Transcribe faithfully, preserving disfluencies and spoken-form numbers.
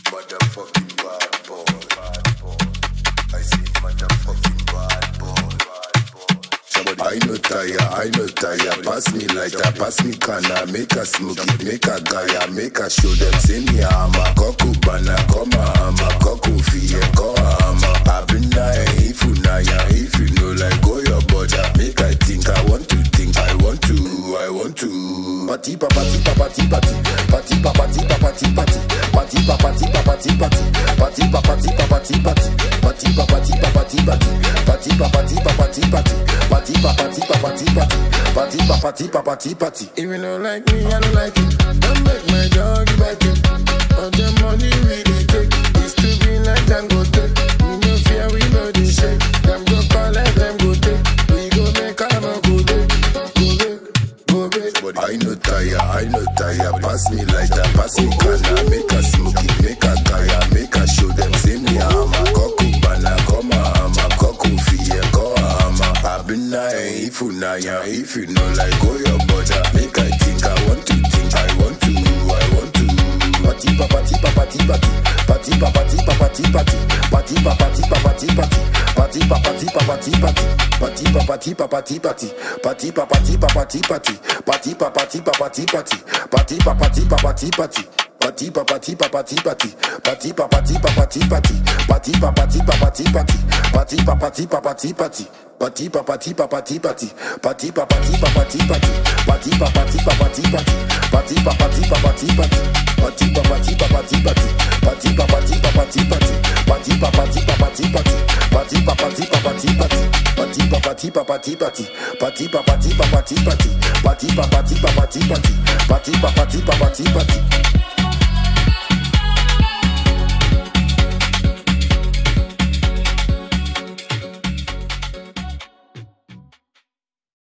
motherfucking bad boy. I say motherfucking bad boy. I no tire, I no tire. Pass me lighter, pass me canna. Make a smoke it, make a gaya, make a show them. Say me ama, koku bana, koma ama, koku fiye, ko ama. Abina if you naya, if you know like go your border. Make I think, I want to think, I want to, I want to. Party pa party pa party party, party pa party pa party party, party pa party pa party party, party pa party pa party party, party pa party pa party party, party pa party pa party party, party pa party pa party party, party pa party pa party party. If you don't like me, I don't like it. Don't make my dog back it. All the money we dey take is to be like Dangote. We no fear, we no dey shake. Them go collect, them go take. We go make a no go day, go day, go day. I no tire, I no tire. Pass me lighter, pass me canna. Make a smoke it, make a gaya, make a show them. Say me ama, koku bana, koma ama, koku fiye, ko ama. Abina if you naya, if you know like go your border. Make I think, I want to think, I want to, I want to. Party pa party pa party party, party pa party pa party party, party pa party pa party party, party pa party pa party party, party pa party pa party party, party pa party pa party party, party pa party pa party party, party pa party pa party party. Party pa party pa party party, party pa party pa party party, party pa party pa party party, party pa party pa party party, party pa party pa party party, party pa party pa party party, party pa party pa party party, party pa party pa party party, party pa party pa party party, party pa party pa party party, party pa party pa party party, party pa party pa party party, party pa party pa party party, party pa party pa party party, party pa party pa party party, party pa party pa party party.